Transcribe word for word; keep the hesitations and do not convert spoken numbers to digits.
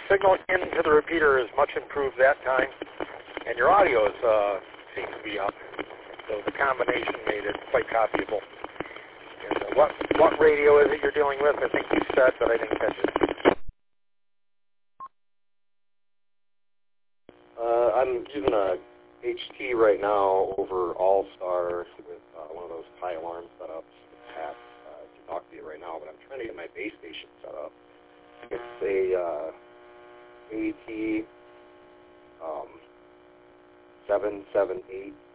signal into the repeater is much improved that time, and your audio is, uh, seems to be up. So the combination made it quite copyable. And uh, what what radio is it you're dealing with? I think you said, but I didn't catch it. Uh, I'm using a H T right now over All-Star with uh, one of those high alarm setups with Pat uh, to talk to you right now, but I'm trying to get my base station set up. It's a uh, A T um, seven seven eight